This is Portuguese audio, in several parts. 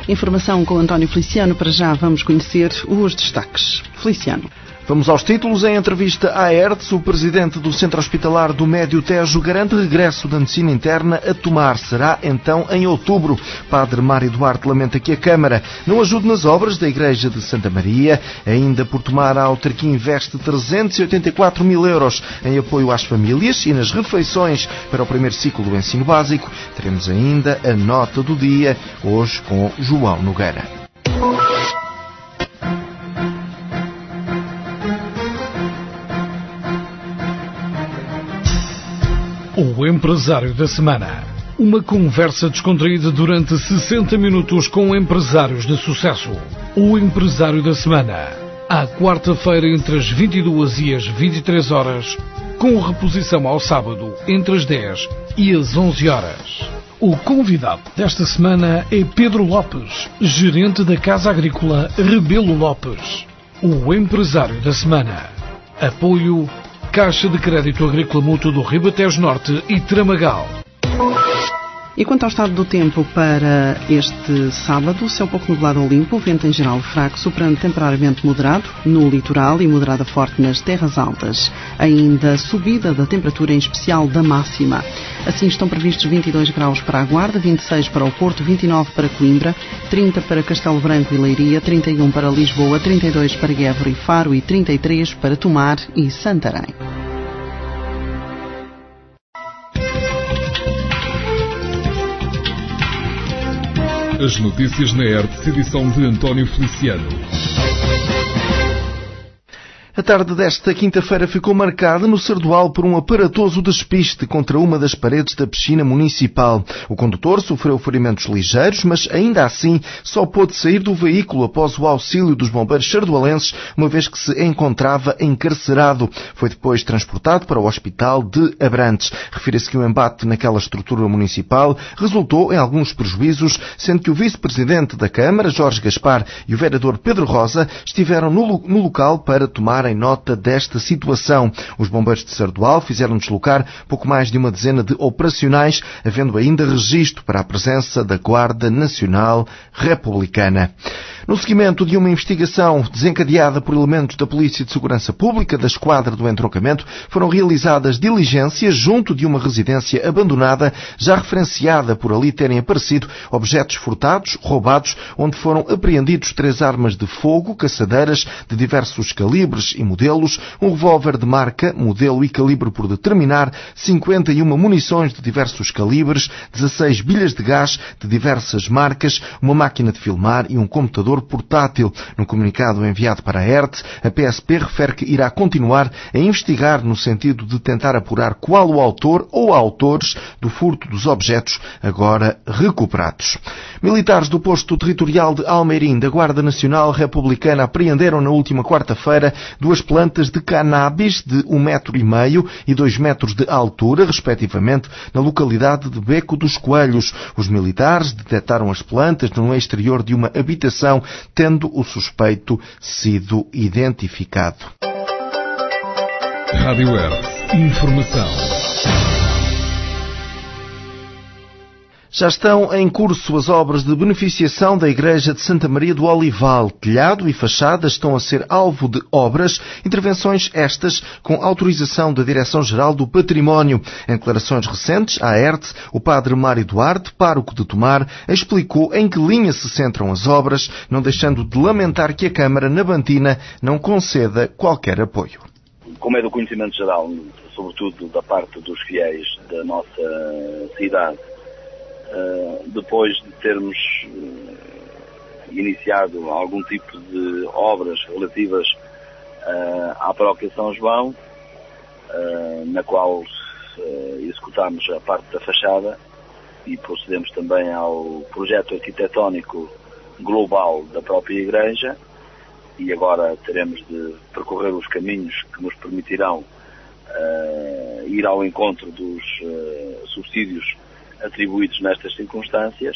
Informação com António Feliciano. Para já vamos conhecer os destaques. Feliciano. Vamos aos títulos. Em entrevista à ERTS, o presidente do Centro Hospitalar do Médio Tejo garante regresso da medicina interna a tomar. Será então em outubro. Padre Mário Duarte lamenta que a Câmara não ajude nas obras da Igreja de Santa Maria. Ainda por tomar, a autarquia investe 384 mil euros em apoio às famílias e nas refeições para o primeiro ciclo do ensino básico. Teremos ainda a nota do dia, hoje com João Nogueira. O Empresário da Semana. Uma conversa descontraída durante 60 minutos com empresários de sucesso. O Empresário da Semana. À quarta-feira entre as 22 e as 23 horas, com reposição ao sábado entre as 10 e as 11 horas. O convidado desta semana é Pedro Lopes, gerente da Casa Agrícola Rebelo Lopes. O Empresário da Semana. Apoio Caixa de Crédito Agrícola Mútuo do Ribatejo Norte e Tramagal. E quanto ao estado do tempo para este sábado, céu pouco nublado ou limpo, vento em geral fraco, soprando temporariamente moderado no litoral e moderada forte nas terras altas. Ainda subida da temperatura, em especial da máxima. Assim estão previstos 22 graus para a Guarda, 26 para o Porto, 29 para Coimbra, 30 para Castelo Branco e Leiria, 31 para Lisboa, 32 para Évora e Faro e 33 para Tomar e Santarém. As notícias na ERTS, edição de António Feliciano. A tarde desta quinta-feira ficou marcada no Sardual por um aparatoso despiste contra uma das paredes da piscina municipal. O condutor sofreu ferimentos ligeiros, mas ainda assim só pôde sair do veículo após o auxílio dos bombeiros sardualenses, uma vez que se encontrava encarcerado. Foi depois transportado para o Hospital de Abrantes. Refere-se que o embate naquela estrutura municipal resultou em alguns prejuízos, sendo que o vice-presidente da Câmara, Jorge Gaspar, e o vereador Pedro Rosa estiveram no local para tomarem nota desta situação. Os bombeiros de Sardual fizeram deslocar pouco mais de uma dezena de operacionais, havendo ainda registro para a presença da Guarda Nacional Republicana. No seguimento de uma investigação desencadeada por elementos da Polícia de Segurança Pública da Esquadra do Entroncamento, foram realizadas diligências junto de uma residência abandonada, já referenciada por ali terem aparecido objetos furtados, roubados, onde foram apreendidos 3 armas de fogo, caçadeiras de diversos calibres e modelos, um revólver de marca, modelo e calibre por determinar, 51 munições de diversos calibres, 16 bilhas de gás de diversas marcas, uma máquina de filmar e um computador portátil. No comunicado enviado para a ERTS, a PSP refere que irá continuar a investigar no sentido de tentar apurar qual o autor ou autores do furto dos objetos agora recuperados. Militares do posto territorial de Almeirim da Guarda Nacional Republicana apreenderam na última quarta-feira 2 plantas de cannabis de 1,5 metro e 2 metros de altura, respectivamente, na localidade de Beco dos Coelhos. Os militares detectaram as plantas no exterior de uma habitação, tendo o suspeito sido identificado. Rádio ERTS. Informação. Já estão em curso as obras de beneficiação da Igreja de Santa Maria do Olival. Telhado e fachada estão a ser alvo de obras, intervenções estas com autorização da Direção-Geral do Património. Em declarações recentes à ERTS, o padre Mário Duarte, pároco de Tomar, explicou em que linha se centram as obras, não deixando de lamentar que a Câmara Nabantina não conceda qualquer apoio. Como é do conhecimento geral, sobretudo da parte dos fiéis da nossa cidade, depois de termos iniciado algum tipo de obras relativas à paróquia São João, na qual executámos a parte da fachada e procedemos também ao projeto arquitetónico global da própria igreja, e agora teremos de percorrer os caminhos que nos permitirão ir ao encontro dos subsídios atribuídos nestas circunstâncias,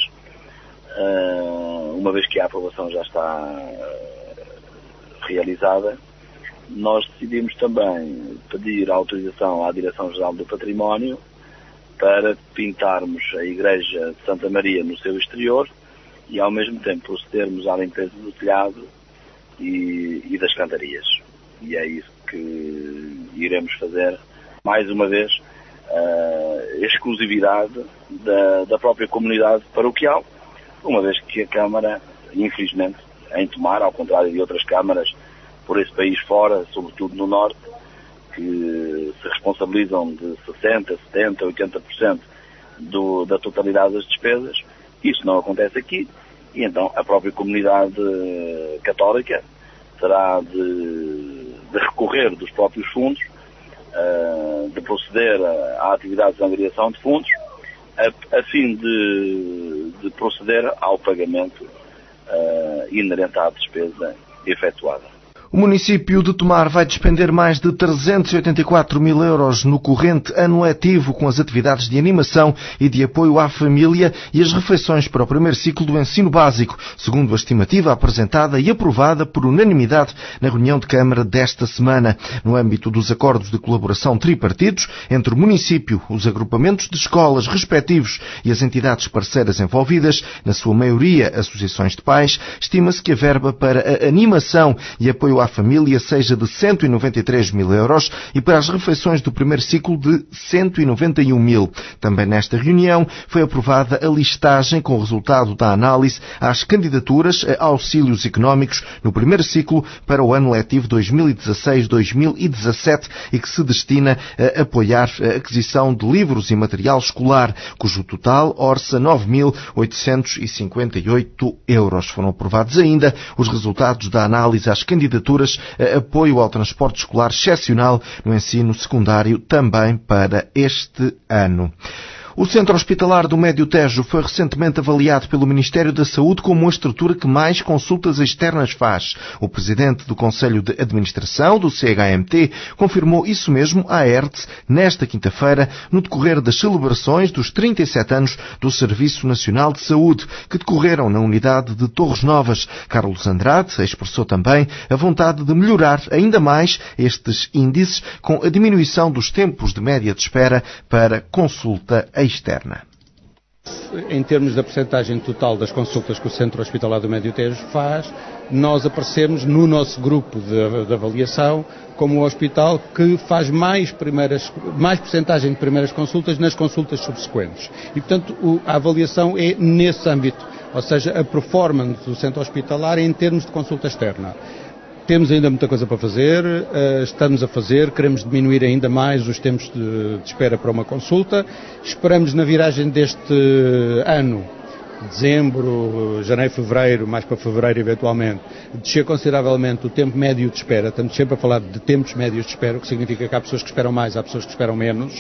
uma vez que a aprovação já está realizada. Nós decidimos também pedir a autorização à Direção-Geral do Património para pintarmos a Igreja de Santa Maria no seu exterior e ao mesmo tempo procedermos à limpeza do telhado e das cantarias. E é isso que iremos fazer, mais uma vez, exclusividade da própria comunidade paroquial, uma vez que a Câmara, infelizmente, em Tomar, ao contrário de outras câmaras por esse país fora, sobretudo no Norte, que se responsabilizam de 60%, 70%, 80% da totalidade das despesas, isso não acontece aqui, e então a própria comunidade católica terá de recorrer dos próprios fundos, de proceder a atividades de angariação de fundos, a fim de proceder ao pagamento inerente à despesa efetuada. O município de Tomar vai despender mais de 384 mil euros no corrente ano letivo com as atividades de animação e de apoio à família e as refeições para o primeiro ciclo do ensino básico, segundo a estimativa apresentada e aprovada por unanimidade na reunião de Câmara desta semana. No âmbito dos acordos de colaboração tripartidos entre o município, os agrupamentos de escolas respectivos e as entidades parceiras envolvidas, na sua maioria associações de pais, estima-se que a verba para a animação e apoio à família seja de 193 mil euros e para as refeições do primeiro ciclo de 191 mil. Também nesta reunião foi aprovada a listagem com o resultado da análise às candidaturas a auxílios económicos no primeiro ciclo para o ano letivo 2016-2017 e que se destina a apoiar a aquisição de livros e material escolar, cujo total orça 9.858 euros. Foram aprovados ainda os resultados da análise às candidaturas a apoio ao transporte escolar excepcional no ensino secundário também para este ano. O Centro Hospitalar do Médio Tejo foi recentemente avaliado pelo Ministério da Saúde como a estrutura que mais consultas externas faz. O presidente do Conselho de Administração do CHMT confirmou isso mesmo à ERTE nesta quinta-feira, no decorrer das celebrações dos 37 anos do Serviço Nacional de Saúde, que decorreram na unidade de Torres Novas. Carlos Andrade expressou também a vontade de melhorar ainda mais estes índices com a diminuição dos tempos de média de espera para consulta externa. Em termos da percentagem total das consultas que o Centro Hospitalar do Médio Tejo faz, nós aparecemos no nosso grupo de avaliação como o hospital que faz mais percentagem de primeiras consultas nas consultas subsequentes. E, portanto, a avaliação é nesse âmbito, ou seja, a performance do Centro Hospitalar em termos de consulta externa. Temos ainda muita coisa para fazer, estamos a fazer, queremos diminuir ainda mais os tempos de espera para uma consulta. Esperamos na viragem deste ano, dezembro, janeiro, fevereiro, mais para fevereiro eventualmente, descer consideravelmente o tempo médio de espera. Estamos sempre a falar de tempos médios de espera, o que significa que há pessoas que esperam mais, há pessoas que esperam menos.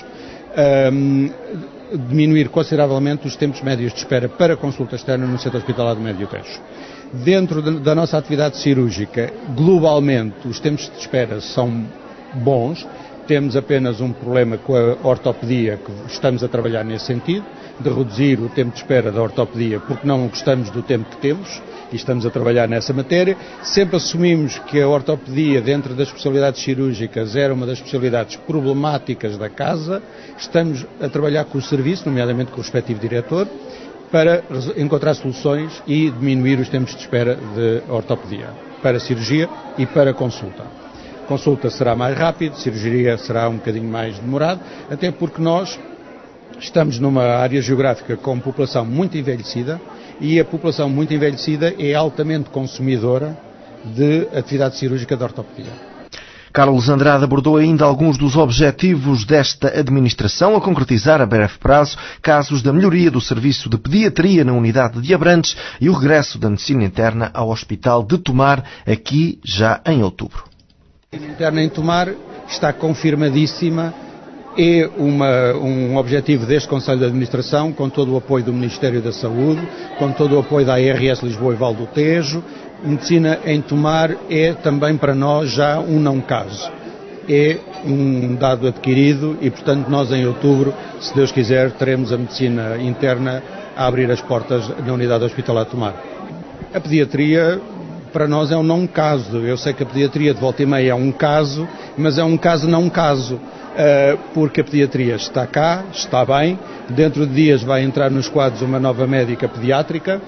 Diminuir consideravelmente os tempos médios de espera para consulta externa no Centro Hospitalar do Médio Tejo. Dentro da nossa atividade cirúrgica, globalmente, os tempos de espera são bons. Temos apenas um problema com a ortopedia, que estamos a trabalhar nesse sentido, de reduzir o tempo de espera da ortopedia, porque não gostamos do tempo que temos, e estamos a trabalhar nessa matéria. Sempre assumimos que a ortopedia, dentro das especialidades cirúrgicas, era uma das especialidades problemáticas da casa. Estamos a trabalhar com o serviço, nomeadamente com o respectivo diretor, para encontrar soluções e diminuir os tempos de espera de ortopedia, para cirurgia e para consulta. Consulta será mais rápido, cirurgia será um bocadinho mais demorado, até porque nós estamos numa área geográfica com população muito envelhecida e a população muito envelhecida é altamente consumidora de atividade cirúrgica de ortopedia. Carlos Andrade abordou ainda alguns dos objetivos desta administração a concretizar a breve prazo, casos da melhoria do serviço de pediatria na unidade de Abrantes e o regresso da medicina interna ao Hospital de Tomar, aqui já em outubro. A medicina interna em Tomar está confirmadíssima, é um objetivo deste Conselho de Administração, com todo o apoio do Ministério da Saúde, com todo o apoio da ARS Lisboa e Val do Tejo. Medicina em Tomar é também para nós já um não caso. É um dado adquirido e, portanto, nós em outubro, se Deus quiser, teremos a medicina interna a abrir as portas na unidade hospitalar de Tomar. A pediatria, para nós, é um não caso. Eu sei que a pediatria de volta e meia é um caso, mas é um caso não caso. Porque a pediatria está cá, está bem, dentro de dias vai entrar nos quadros uma nova médica pediátrica,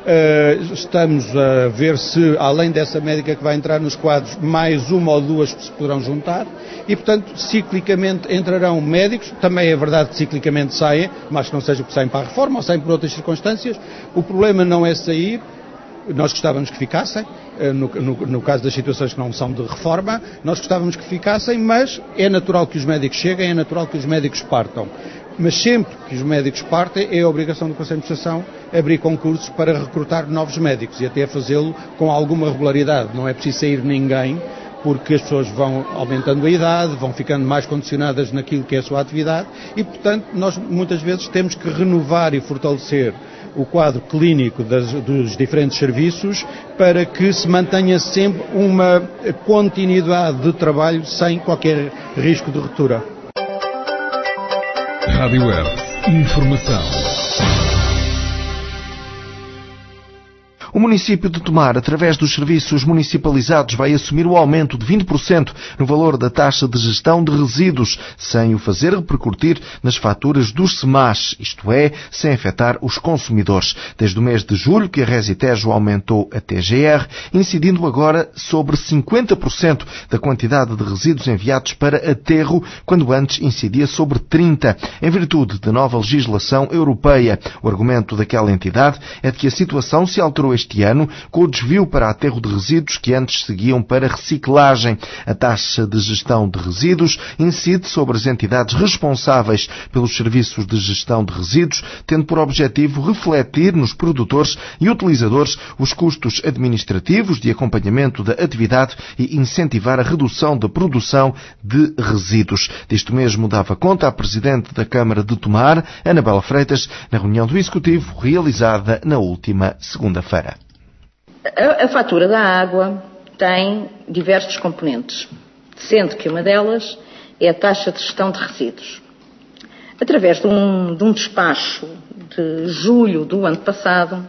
Estamos a ver se, além dessa médica que vai entrar nos quadros, mais uma ou duas se poderão juntar e, portanto, ciclicamente entrarão médicos. Também é verdade que ciclicamente saem, mas que não seja porque saem para a reforma ou saem por outras circunstâncias. O problema não é sair. Nós gostávamos que ficassem, no caso das situações que não são de reforma, nós gostávamos que ficassem, mas é natural que os médicos cheguem, é natural que os médicos partam. Mas sempre que os médicos partem, é a obrigação do Conselho de Administração abrir concursos para recrutar novos médicos e até fazê-lo com alguma regularidade. Não é preciso sair ninguém, porque as pessoas vão aumentando a idade, vão ficando mais condicionadas naquilo que é a sua atividade e, portanto, nós muitas vezes temos que renovar e fortalecer o quadro clínico dos diferentes serviços para que se mantenha sempre uma continuidade de trabalho sem qualquer risco de ruptura. Rádio Hertz. Informação. O município de Tomar, através dos serviços municipalizados, vai assumir o aumento de 20% no valor da taxa de gestão de resíduos, sem o fazer repercutir nas faturas dos SEMAS, isto é, sem afetar os consumidores. Desde o mês de julho que a Resitejo aumentou a TGR, incidindo agora sobre 50% da quantidade de resíduos enviados para aterro, quando antes incidia sobre 30%, em virtude da nova legislação europeia. O argumento daquela entidade é de que a situação se alterou este ano com o desvio para aterro de resíduos que antes seguiam para reciclagem. A taxa de gestão de resíduos incide sobre as entidades responsáveis pelos serviços de gestão de resíduos, tendo por objetivo refletir nos produtores e utilizadores os custos administrativos de acompanhamento da atividade e incentivar a redução da produção de resíduos. Disto mesmo dava conta a Presidente da Câmara de Tomar, Anabela Freitas, na reunião do Executivo realizada na última segunda-feira. A fatura da água tem diversos componentes, sendo que uma delas é a taxa de gestão de resíduos. Através de um despacho de julho do ano passado,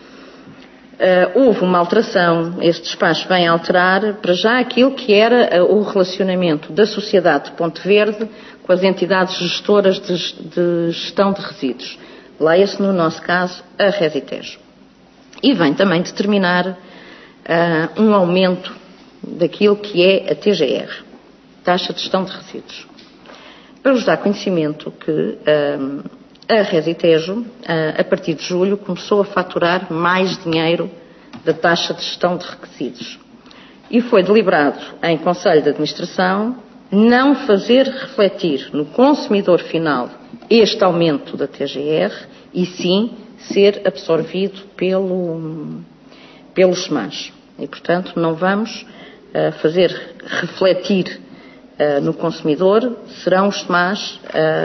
houve uma alteração. Este despacho vem alterar para já aquilo que era o relacionamento da Sociedade de Ponte Verde com as entidades gestoras de gestão de resíduos. Leia-se, no nosso caso, a Resitejo. E vem também determinar um aumento daquilo que é a TGR, taxa de gestão de resíduos. Para vos dar conhecimento que a Resitejo, a partir de julho, começou a faturar mais dinheiro da taxa de gestão de resíduos. E foi deliberado em Conselho de Administração não fazer refletir no consumidor final este aumento da TGR e sim ser absorvido pelos SEMAS. E, portanto, não vamos fazer refletir no consumidor, serão os SEMAS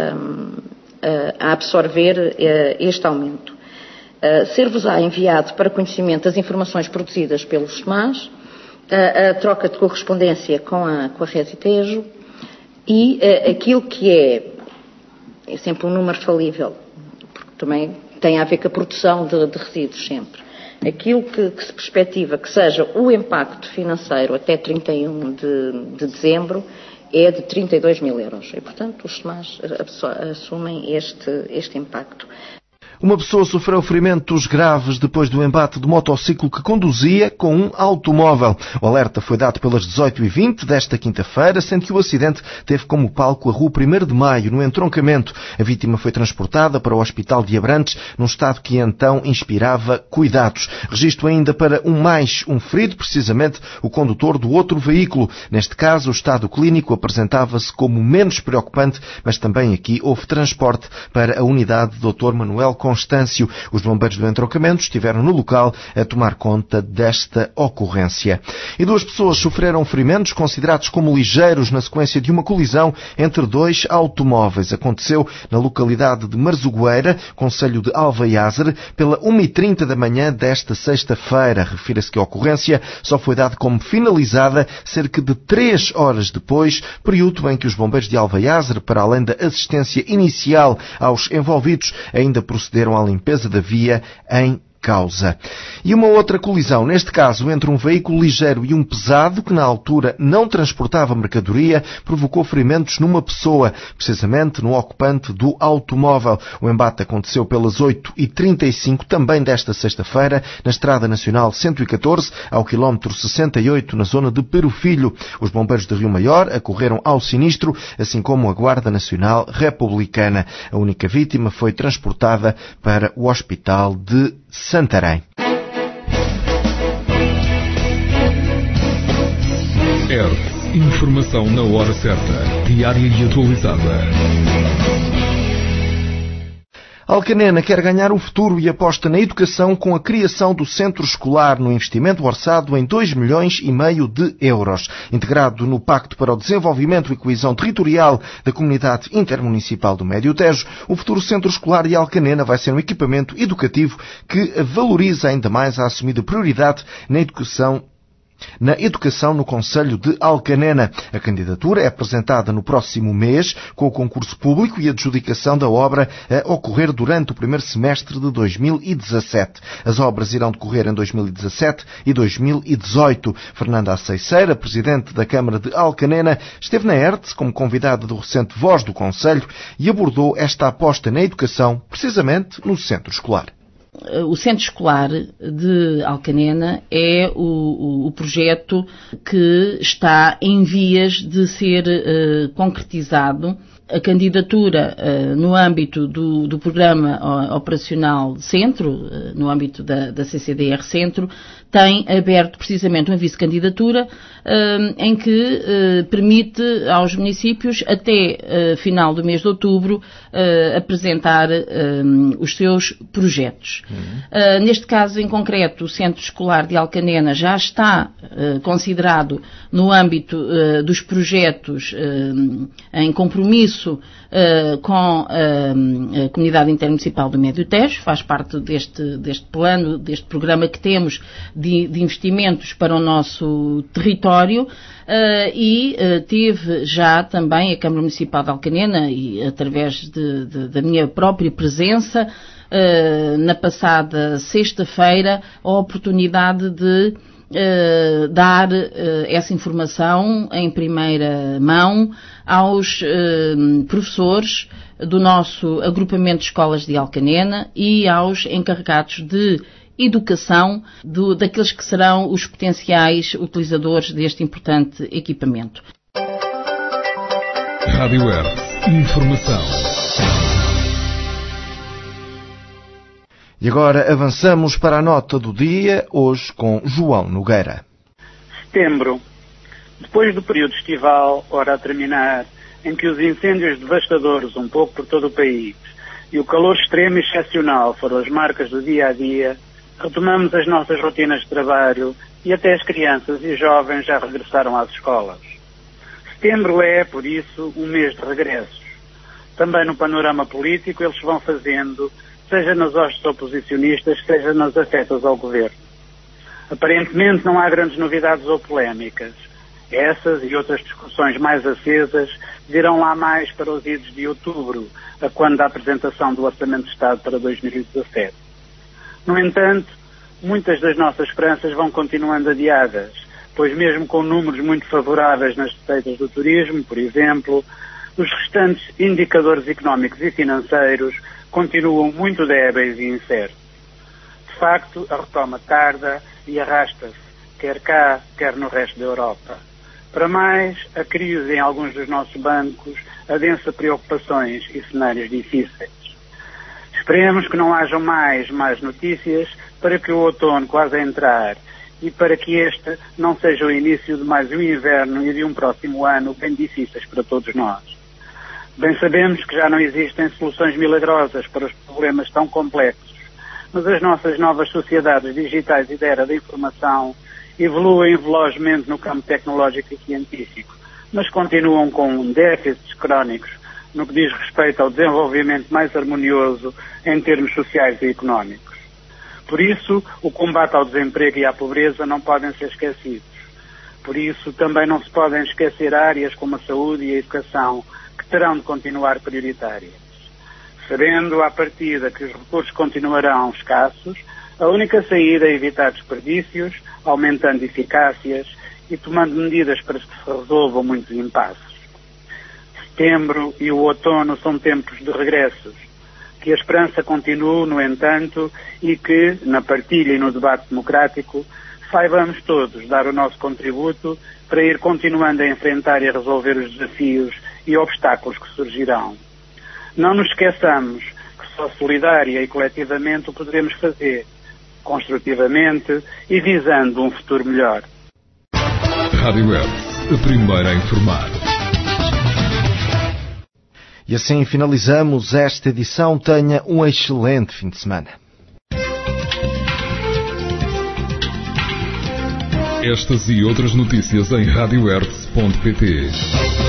a absorver este aumento. Ser-vos-á enviado para conhecimento as informações produzidas pelos SEMAS, a troca de correspondência com a Resitejo e aquilo que é sempre um número falível, porque também tem a ver com a produção de resíduos sempre. Aquilo que se perspectiva que seja o impacto financeiro até 31 de dezembro é de 32 mil euros. E, portanto, os SEMAS assumem este impacto. Uma pessoa sofreu ferimentos graves depois do embate do motociclo que conduzia com um automóvel. O alerta foi dado pelas 18h20 desta quinta-feira, sendo que o acidente teve como palco a rua 1º de Maio, no entroncamento. A vítima foi transportada para o Hospital de Abrantes, num estado que então inspirava cuidados. Registro ainda para um ferido, precisamente o condutor do outro veículo. Neste caso, o estado clínico apresentava-se como menos preocupante, mas também aqui houve transporte para a unidade do Dr. Manuel Constâncio. Os bombeiros do entroncamento estiveram no local a tomar conta desta ocorrência. E 2 pessoas sofreram ferimentos considerados como ligeiros na sequência de uma colisão entre 2 automóveis. Aconteceu na localidade de Marzogueira, concelho de Alvaiazer, pela 1h30 da manhã desta sexta-feira. Refira-se que a ocorrência só foi dada como finalizada cerca de 3 horas depois, período em que os bombeiros de Alvaiazer, para além da assistência inicial aos envolvidos, ainda procederam à limpeza da via em causa. E uma outra colisão, neste caso entre um veículo ligeiro e um pesado, que na altura não transportava mercadoria, provocou ferimentos numa pessoa, precisamente no ocupante do automóvel. O embate aconteceu pelas 8h35 também desta sexta-feira, na Estrada Nacional 114, ao quilómetro 68, na zona de Pero Filho. Os bombeiros de Rio Maior acorreram ao sinistro, assim como a Guarda Nacional Republicana. A única vítima foi transportada para o Hospital de Santarém. Informação na hora certa, diária e atualizada. Alcanena quer ganhar um futuro e aposta na educação com a criação do centro escolar no investimento orçado em 2,5 milhões de euros. Integrado no Pacto para o Desenvolvimento e Coesão Territorial da Comunidade Intermunicipal do Médio Tejo, o futuro centro escolar de Alcanena vai ser um equipamento educativo que valoriza ainda mais a assumida prioridade na educação no concelho de Alcanena. A candidatura é apresentada no próximo mês, com o concurso público e adjudicação da obra a ocorrer durante o primeiro semestre de 2017. As obras irão decorrer em 2017 e 2018. Fernanda Aceiceira, presidente da Câmara de Alcanena, esteve na ERTE como convidada do recente Voz do Concelho e abordou esta aposta na educação, precisamente no centro escolar. O Centro Escolar de Alcanena é o projeto que está em vias de ser concretizado. A candidatura no âmbito do Programa Operacional Centro, no âmbito da CCDR Centro, tem aberto precisamente uma vice-candidatura em que permite aos municípios, até final do mês de outubro, apresentar os seus projetos. Neste caso em concreto, o Centro Escolar de Alcanena já está considerado no âmbito dos projetos em compromisso com a Comunidade Intermunicipal do Médio Tejo, faz parte deste plano, deste programa que temos de investimentos para o nosso território, e teve já também a Câmara Municipal de Alcanena, e através da minha própria presença, na passada sexta-feira, a oportunidade de dar essa informação em primeira mão aos professores do nosso agrupamento de escolas de Alcanena e aos encarregados de educação daqueles que serão os potenciais utilizadores deste importante equipamento. Rádio ERTE. Informação. E agora avançamos para a nota do dia, hoje com João Nogueira. Setembro. Depois do período estival, ora a terminar, em que os incêndios devastadores um pouco por todo o país e o calor extremo e excepcional foram as marcas do dia a dia, retomamos as nossas rotinas de trabalho e até as crianças e jovens já regressaram às escolas. Setembro é, por isso, um mês de regressos. Também no panorama político eles vão fazendo, seja nas hostes oposicionistas, seja nas afetas ao governo. Aparentemente não há grandes novidades ou polémicas. Essas e outras discussões mais acesas virão lá mais para os idos de outubro, a quando da apresentação do Orçamento de Estado para 2017. No entanto, muitas das nossas esperanças vão continuando adiadas, pois mesmo com números muito favoráveis nas receitas do turismo, por exemplo, os restantes indicadores económicos e financeiros continuam muito débeis e incertos. De facto, a retoma tarda e arrasta-se, quer cá, quer no resto da Europa. Para mais, a crise em alguns dos nossos bancos adensa preocupações e cenários difíceis. Esperemos que não hajam mais notícias para que o outono quase a entrar e para que este não seja o início de mais um inverno e de um próximo ano bem difíceis para todos nós. Bem sabemos que já não existem soluções milagrosas para os problemas tão complexos, mas as nossas novas sociedades digitais e da era da informação evoluem velozmente no campo tecnológico e científico, mas continuam com déficits crónicos no que diz respeito ao desenvolvimento mais harmonioso em termos sociais e económicos. Por isso, o combate ao desemprego e à pobreza não podem ser esquecidos. Por isso, também não se podem esquecer áreas como a saúde e a educação, que terão de continuar prioritárias. Sabendo à partida que os recursos continuarão escassos, A única saída é evitar desperdícios, aumentando eficácias e tomando medidas para que se resolvam muitos impasses. Setembro e o outono são tempos de regressos. Que a esperança continue, no entanto, e que, na partilha e no debate democrático, saibamos todos dar o nosso contributo para ir continuando a enfrentar e a resolver os desafios e obstáculos que surgirão. Não nos esqueçamos que só solidária e coletivamente o poderemos fazer, construtivamente e visando um futuro melhor. Rádio Hertz, a primeira a informar. E assim finalizamos esta edição. Tenha um excelente fim de semana. Estas e outras notícias em radiohertz.pt.